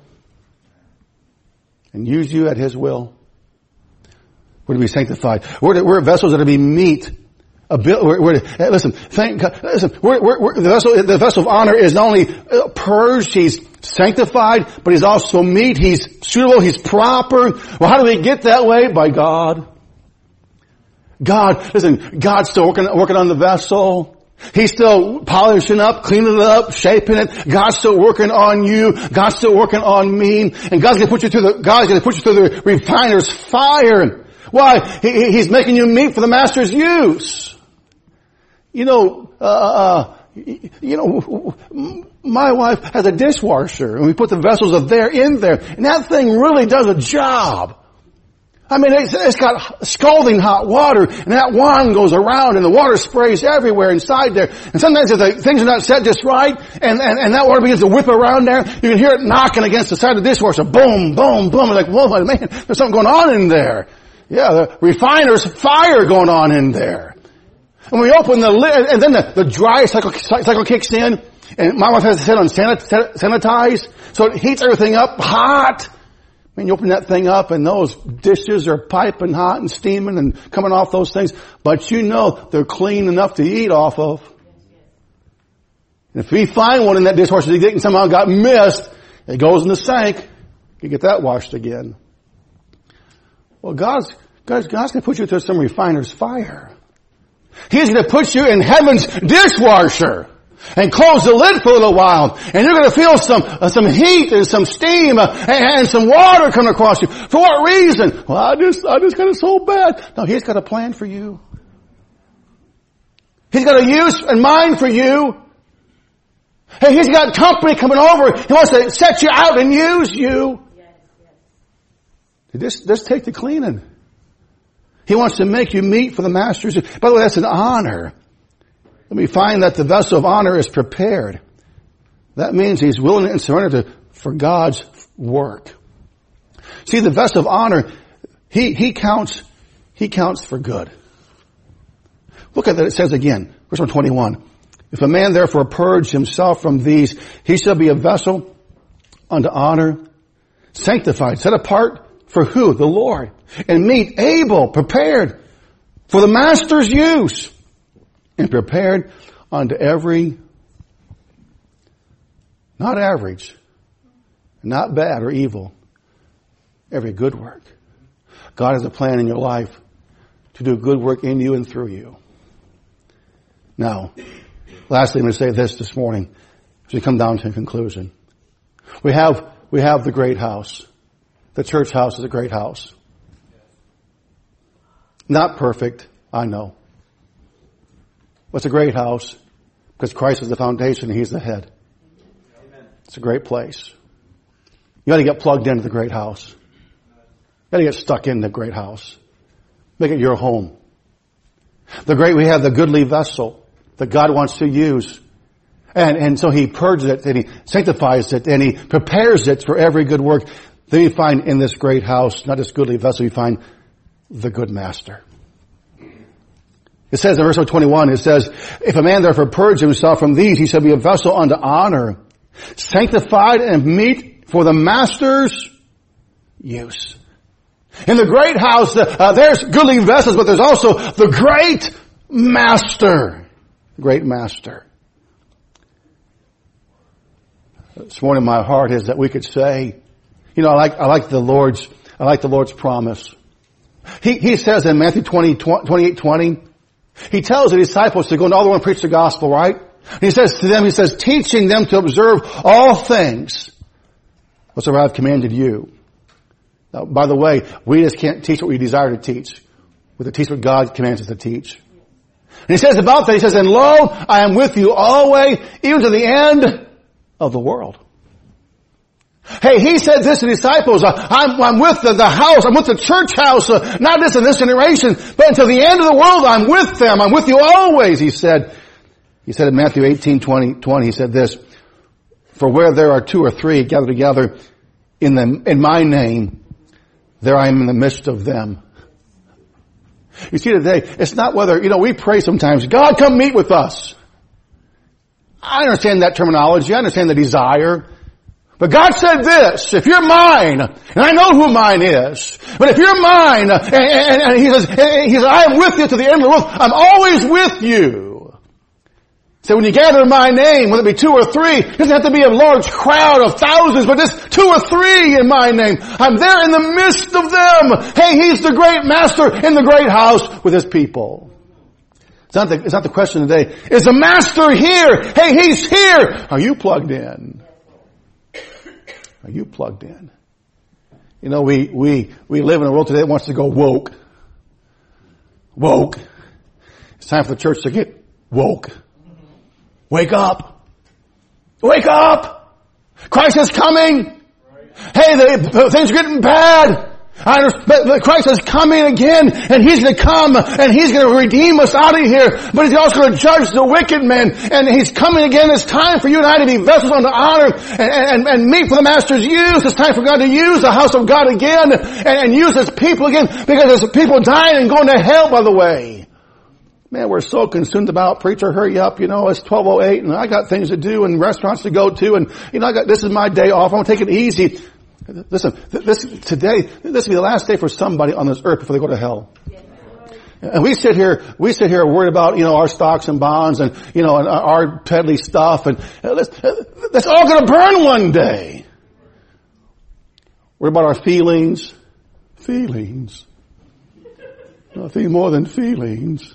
A: And use you at his will? We're to be sanctified. We're vessels that are to be meet. Listen, thank God. Listen, the vessel of honor is not only purged, he's sanctified, but he's also meet. He's suitable. He's proper. Well, how do we get that way? By God. God's still working on the vessel. He's still polishing up, cleaning it up, shaping it. God's still working on you. God's still working on me. And God's going to put you through the refiner's fire. Why? He's making you meet for the master's use. My wife has a dishwasher and we put the vessels in there and that thing really does a job. I mean, it's got scalding hot water, and that wand goes around, and the water sprays everywhere inside there. And sometimes if the things are not set just right, and that water begins to whip around there, you can hear it knocking against the side of the dishwasher. Boom, boom, boom. You're like, whoa, man, there's something going on in there. Yeah, the refiner's fire going on in there. And we open the lid, and then the dry cycle kicks in, and my wife has to sit on sanitize, so it heats everything up hot. I mean, you open that thing up and those dishes are piping hot and steaming and coming off those things. But you know they're clean enough to eat off of. And if we find one in that dishwasher that somehow got missed, it goes in the sink. You get that washed again. Well, God's going to put you through some refiner's fire. He's going to put you in heaven's dishwasher. And close the lid for a little while. And you're going to feel some heat and some steam and some water coming across you. For what reason? Well, I just got it so bad. No, He's got a plan for you. He's got a use and mind for you. Hey, He's got company coming over. He wants to set you out and use you. Just take the cleaning. He wants to make you meet for the Master's. By the way, that's an honor. We find that the vessel of honor is prepared. That means he's willing and surrendered for God's work. See, the vessel of honor, he counts for good. Look at that. It says again, verse 21. If a man therefore purge himself from these, he shall be a vessel unto honor, sanctified, set apart for who? The Lord. And meet, able, prepared for the Master's use. And prepared unto every, not average, not bad or evil, every good work. God has a plan in your life to do good work in you and through you. Now, lastly, I'm going to say this morning as we come down to a conclusion. We have the great house. The church house is a great house. Not perfect, I know. It's a great house because Christ is the foundation and He's the head. Amen. It's a great place. You got to get plugged into the great house. You got to get stuck in the great house. Make it your home. We have the goodly vessel that God wants to use. And so He purges it and He sanctifies it and He prepares it for every good work. Then you find in this great house, not this goodly vessel, you find the good master. It says in verse 21, it says, if a man therefore purge himself from these, he shall be a vessel unto honor, sanctified and meet for the Master's use. In the great house, there's goodly vessels, but there's also the great Master. The great Master. This morning my heart is that we could say, I like the Lord's promise. He says in Matthew 28:20, He tells the disciples to go into all the world and preach the gospel, right? And He says to them, teaching them to observe all things whatsoever I have commanded you. Now, by the way, we just can't teach what we desire to teach. We have to teach what God commands us to teach. And He says about that, He says, and lo, I am with you always, even to the end of the world. Hey, He said this to the disciples, I'm with the house, I'm with the church house, not just in this generation, but until the end of the world, I'm with them, I'm with you always, He said. He said in Matthew 18:20, He said this, for where there are two or three gathered together in my name, there I am in the midst of them. You see today, it's not whether, we pray sometimes, God come meet with us. I understand that terminology, I understand the desire. But God said this, if you're mine, and I know who mine is, but if you're mine, and He says, I am with you to the end of the world, I'm always with you. So when you gather in my name, whether it be two or three, it doesn't have to be a large crowd of thousands, but just two or three in my name. I'm there in the midst of them. Hey, He's the great Master in the great house with His people. It's not the question today. Is the Master here? Hey, He's here. Are you plugged in? Are you plugged in? We live in a world today that wants to go woke. Woke. It's time for the church to get woke. Wake up. Wake up. Christ is coming. Hey, things are getting bad. But Christ is coming again, and He's going to come, and He's going to redeem us out of here. But He's also going to judge the wicked man, and He's coming again. It's time for you and I to be vessels unto honor and meet for the Master's use. It's time for God to use the house of God again, and use His people again, because there's people dying and going to hell, by the way. Man, we're so consumed about, preacher, hurry up, it's 12:08, and I got things to do and restaurants to go to, and this is my day off. I want to take it easy. Listen, this will be the last day for somebody on this earth before they go to hell. And we sit here worried about, our stocks and bonds and, and our peddly stuff, and that's all going to burn one day. What about our feelings? Feelings. Nothing more than feelings.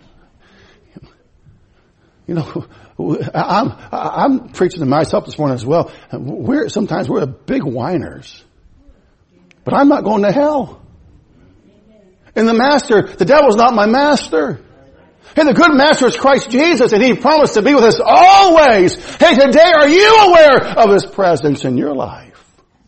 A: I'm preaching to myself this morning as well. Sometimes we're big whiners. But I'm not going to hell. And the devil's not my master. And the good master is Christ Jesus, and He promised to be with us always. Hey, today, are you aware of His presence in your life?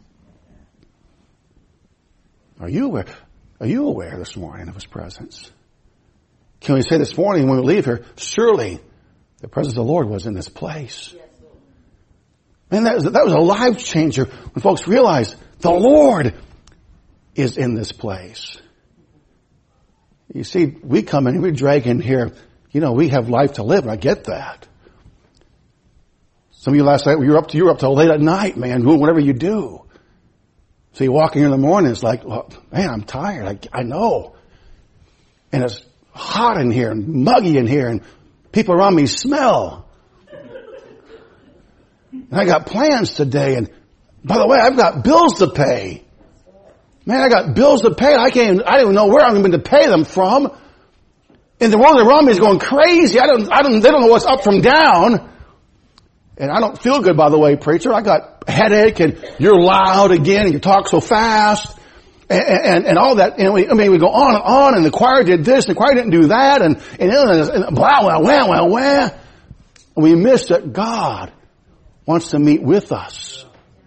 A: Are you aware this morning of His presence? Can we say this morning when we leave here, surely the presence of the Lord was in this place. Man, that was a life changer when folks realized the Lord is in this place. You see, we come in, we drag in here, we have life to live, and I get that. Some of you last night, you were up till late at night, man, doing whatever you do. So you walk in here in the morning, it's like, well, man, I'm tired, I know. And it's hot in here, and muggy in here, and people around me smell. And I got plans today, and by the way, I've got bills to pay. Man, I got bills to pay. I don't even know where I'm going to pay them from. And the world around me is going crazy. They don't know what's up from down. And I don't feel good, by the way, preacher. I got a headache, and you're loud again, and you talk so fast. And all that, and we go on, and the choir did this, and the choir didn't do that, and blah, blah, blah, blah, blah. And we miss that God wants to meet with us.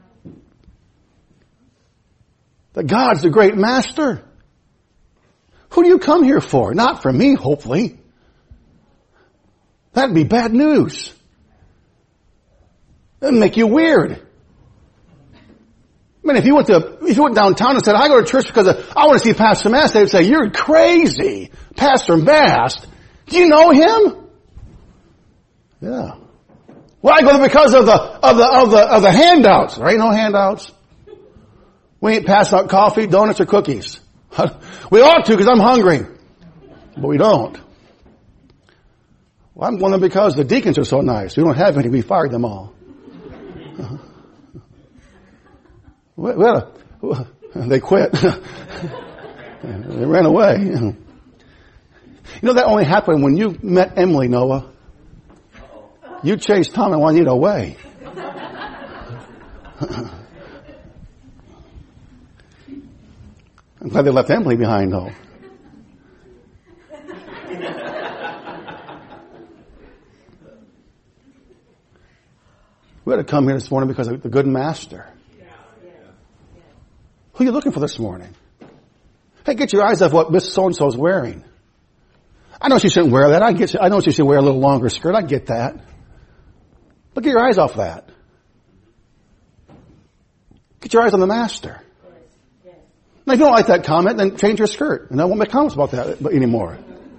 A: That God's the great master. Who do you come here for? Not for me, hopefully. That'd be bad news. That'd make you weird. I mean, if you went downtown and said, I go to church because I want to see Pastor Mast, they would say, you're crazy. Pastor Mast. Do you know him? Yeah. Well, I go there because of the handouts. There ain't no handouts. We ain't passing out coffee, donuts, or cookies. We ought to because I'm hungry. But we don't. Well, I'm going there because the deacons are so nice. We don't have any. We fired them all. Well, they quit. They ran away. That only happened when you met Emily, Noah. You chased Tom and Juanita away. I'm glad they left Emily behind, though. We had to come here this morning because of the good master. Who are you looking for this morning? Hey, get your eyes off what Miss So-and-so is wearing. I know she shouldn't wear that. I know she should wear a little longer skirt. I get that. But get your eyes off that. Get your eyes on the master. Now, if you don't like that comment, then change your skirt. And I won't make comments about that anymore.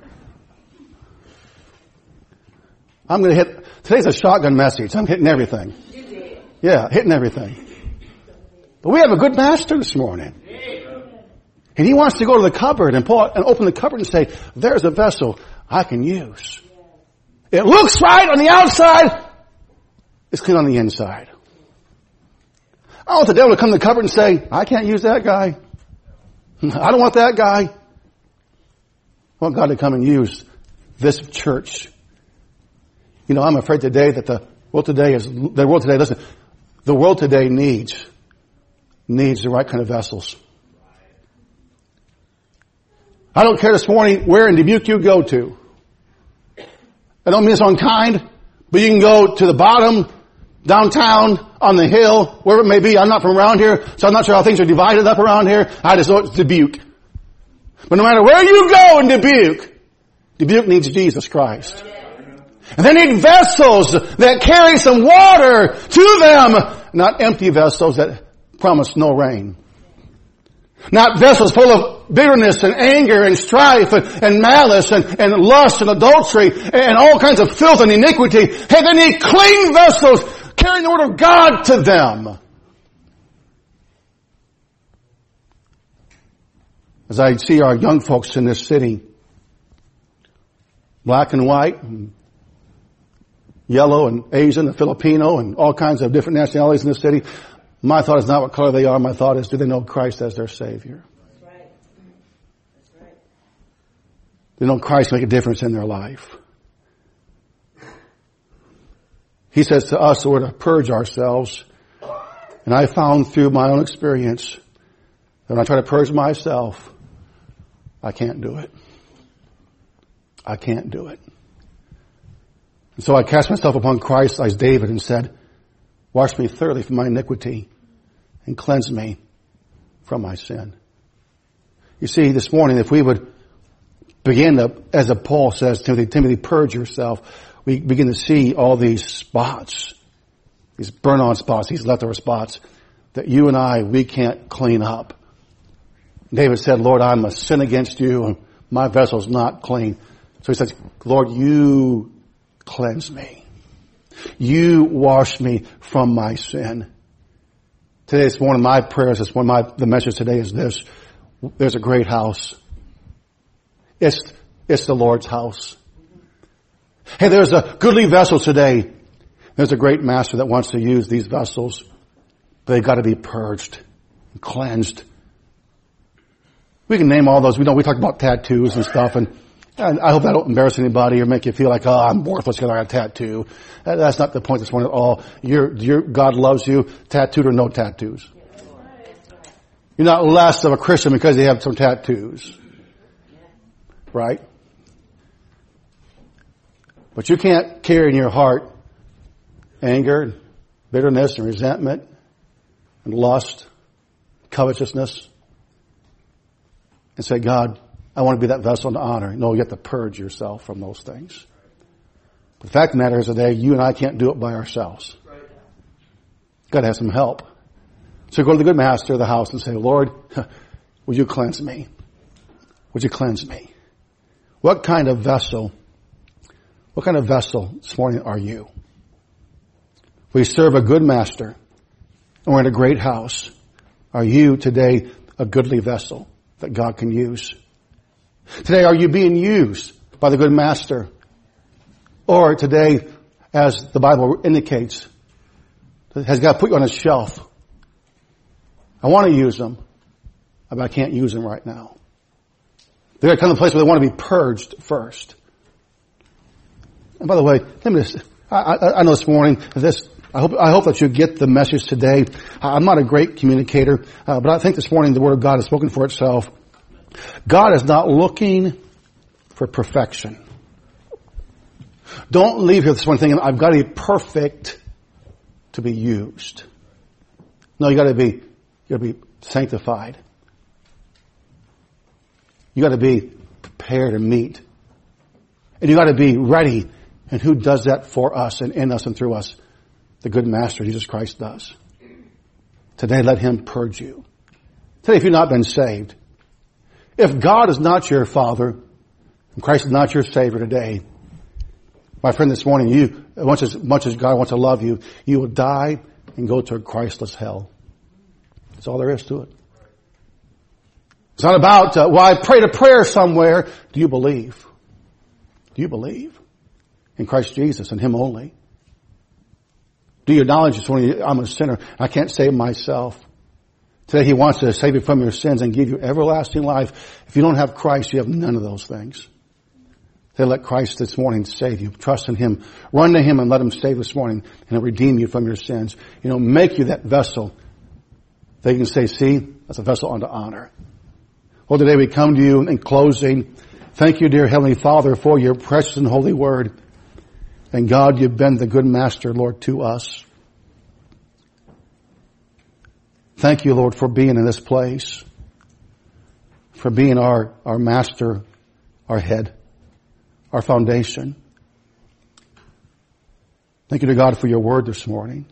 A: I'm going to hit, today's a shotgun message. I'm hitting everything. Yeah, hitting everything. But we have a good master this morning. And He wants to go to the cupboard and pull out and open the cupboard and say, there's a vessel I can use. It looks right on the outside. It's clean on the inside. I don't want the devil to come to the cupboard and say, I can't use that guy. I don't want that guy. I want God to come and use this church. I'm afraid today that the world today needs the right kind of vessels. I don't care this morning where in Dubuque you go to. I don't mean it's unkind, but you can go to the bottom downtown, on the hill, wherever it may be. I'm not from around here, so I'm not sure how things are divided up around here. I just know it's Dubuque. But no matter where you go in Dubuque, Dubuque needs Jesus Christ. And they need vessels that carry some water to them, not empty vessels that promise no rain. Not vessels full of bitterness and anger and strife and malice and lust and adultery and all kinds of filth and iniquity. Hey, they need clean vessels carrying the word of God to them. As I see our young folks in this city, black and white, and yellow and Asian and Filipino and all kinds of different nationalities in this city, my thought is not what color they are. My thought is, do they know Christ as their Savior?
B: That's right. That's right.
A: Do they know Christ make a difference in their life? He says to us that we're to purge ourselves. And I found through my own experience that when I try to purge myself, I can't do it. I can't do it. And so I cast myself upon Christ as David and said, wash me thoroughly from my iniquity and cleanse me from my sin. You see, this morning, if we would begin to, as Paul says, Timothy, purge yourself, we begin to see all these spots, these burn-on spots, these leftover spots that you and I, we can't clean up. David said, Lord, I must sin against you and my vessel's not clean. So he says, Lord, you cleanse me. You wash me from my sin. Today, it's one of my prayers. It's one of the message today is this. There's a great house. It's the Lord's house. Hey, there's a goodly vessel today. There's a great master that wants to use these vessels. But they've got to be purged and cleansed. We can name all those. We talk about tattoos and stuff, and I hope that don't embarrass anybody or make you feel like, oh, I'm worthless because I got a tattoo. That's not the point this morning at all. God loves you, tattooed or no tattoos. You're not less of a Christian because you have some tattoos. Right? But you can't carry in your heart anger, bitterness, and resentment, and lust, covetousness, and say, God, I want to be that vessel to honor. No, you have to purge yourself from those things. But the fact of the matter is today, you and I can't do it by ourselves. Got to have some help. So go to the good master of the house and say, Lord, would you cleanse me? Would you cleanse me? What kind of vessel this morning are you? We serve a good master and we're in a great house. Are you today a goodly vessel that God can use? Today, are you being used by the good master? Or today, as the Bible indicates, has God put you on a shelf? I want to use them, but I can't use them right now. They're going to come to a place where they want to be purged first. And by the way, I know this morning, I hope that you get the message today. I'm not a great communicator, but I think this morning the Word of God has spoken for itself. God is not looking for perfection. Don't leave here this morning thinking, I've got to be perfect to be used. No, you got to be sanctified. You got to be prepared to meet. And you got to be ready. And who does that for us and in us and through us? The good master, Jesus Christ, does. Today, let him purge you. Today, if you've not been saved, if God is not your Father, and Christ is not your Savior today, my friend, this morning, as much as God wants to love you, you will die and go to a Christless hell. That's all there is to it. It's not about, I prayed a prayer somewhere. Do you believe? Do you believe in Christ Jesus and Him only? Do you acknowledge this morning, I'm a sinner, I can't save myself? Today He wants to save you from your sins and give you everlasting life. If you don't have Christ, you have none of those things. They let Christ this morning save you. Trust in Him. Run to Him and let Him save this morning and He'll redeem you from your sins. Make you that vessel. They can say, see, that's a vessel unto honor. Well, today we come to you in closing. Thank you, dear Heavenly Father, for your precious and holy word. And God, you've been the good master, Lord, to us. Thank you, Lord, for being in this place, for being our master, our head, our foundation. Thank you to God for your word this morning.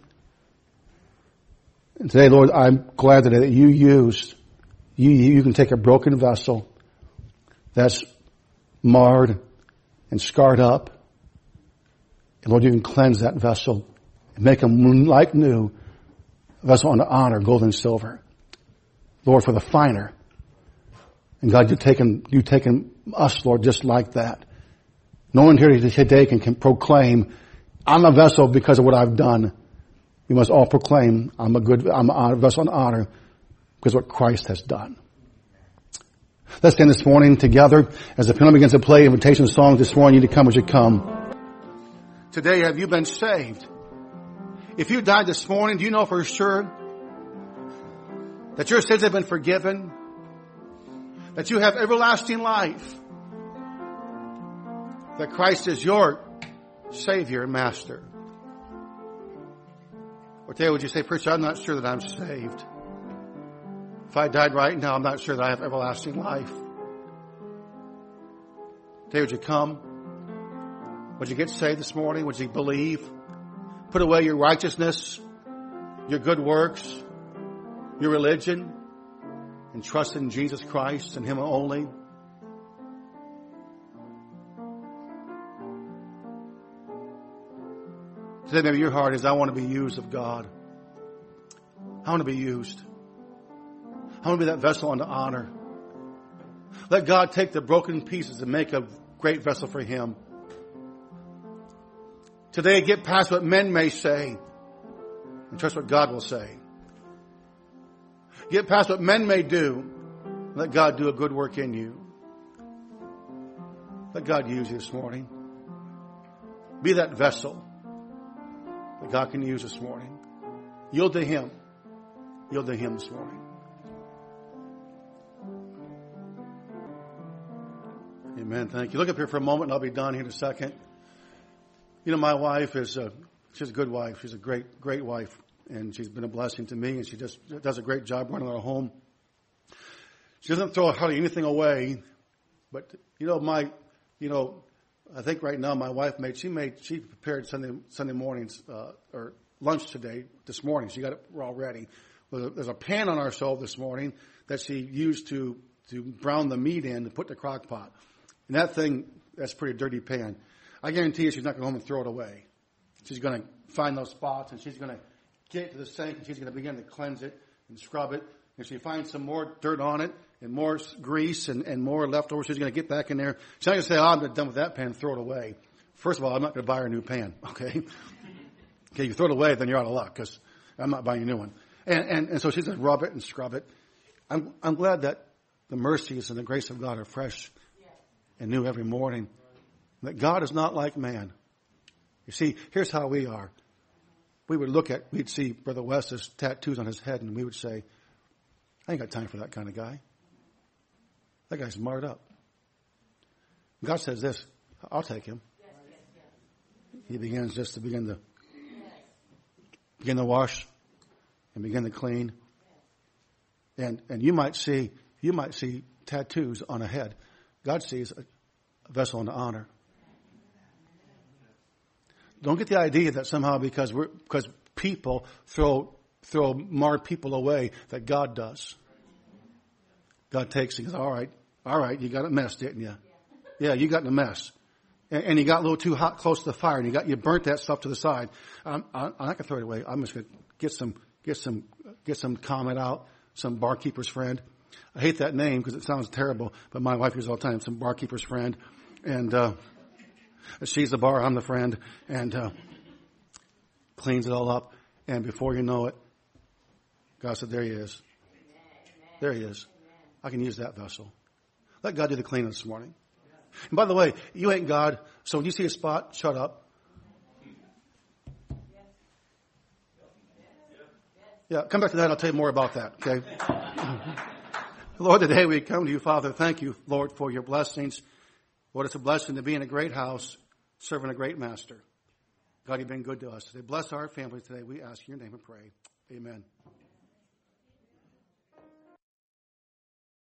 A: And today, Lord, I'm glad today that you can take a broken vessel that's marred and scarred up. And Lord, you can cleanse that vessel and make them like new, a vessel unto honor, gold and silver. Lord, for the finer. And God, you've taken us, Lord, just like that. No one here today can proclaim, I'm a vessel because of what I've done. We must all proclaim, I'm a vessel of honor because of what Christ has done. Let's stand this morning together as the piano begins to play invitation songs this morning. You to come as you come. Today, have you been saved? If you died this morning, do you know for sure that your sins have been forgiven? That you have everlasting life? That Christ is your Savior and Master? Or today would you say, preacher, I'm not sure that I'm saved. If I died right now, I'm not sure that I have everlasting life. Today would you come? Would you get saved this morning? Would you believe? Put away your righteousness, your good works, your religion, and trust in Jesus Christ and Him only. Today maybe your heart is, I want to be used of God. I want to be used. I want to be that vessel unto honor. Let God take the broken pieces and make a great vessel for Him. Today get past what men may say and trust what God will say. Get past what men may do. Let God do a good work in you. Let God use you this morning. Be that vessel that God can use this morning. Yield to Him. Yield to Him this morning. Amen. Thank you. Look up here for a moment and I'll be done here in a second. You know, my wife she's a good wife. She's a great, great wife. And she's been a blessing to me, and she just does a great job running our home. She doesn't throw hardly anything away, but I think right now my wife she prepared Sunday mornings or lunch this morning. She got it all ready. There's a pan on our stove this morning that she used to brown the meat in to put in the crock pot, and that's a pretty dirty pan. I guarantee you she's not going home and throw it away. She's going to find those spots and she's going to get it to the sink and she's going to begin to cleanse it and scrub it. If she finds some more dirt on it and more grease and more leftovers, she's going to get back in there. She's not going to say, I'm done with that pan, throw it away. First of all, I'm not going to buy her a new pan, okay? Okay, you throw it away, then you're out of luck because I'm not buying a new one. And so she's going to rub it and scrub it. I'm glad that the mercies and the grace of God are fresh and new every morning. That God is not like man. You see, here's how we are. We'd see Brother Wes's tattoos on his head and we would say, I ain't got time for that kind of guy. That guy's marred up. God says this, I'll take him. He begins just to begin to wash and begin to clean. And you might see tattoos on a head. God sees a vessel unto honor. Don't get the idea that somehow because people throw marred people away that God does. God takes and goes, all right, you got a mess, didn't you? Yeah, you got in a mess. And you got a little too hot close to the fire and you burnt that stuff to the side. I'm not going to throw it away. I'm just going to get some comment out, some barkeeper's friend. I hate that name because it sounds terrible, but my wife uses it all the time, some barkeeper's friend. And, she's the bar, I'm the friend, and cleans it all up. And before you know it, God said, there he is. There he is. I can use that vessel. Let God do the cleaning this morning. And by the way, you ain't God, so when you see a spot, shut up. Yeah, come back to that. I'll tell you more about that, okay? Lord, today we come to you, Father. Thank you, Lord, for your blessings. Lord, it's a blessing to be in a great house, serving a great master. God, you've been good to us today. Bless our families today. We ask in your name and pray. Amen.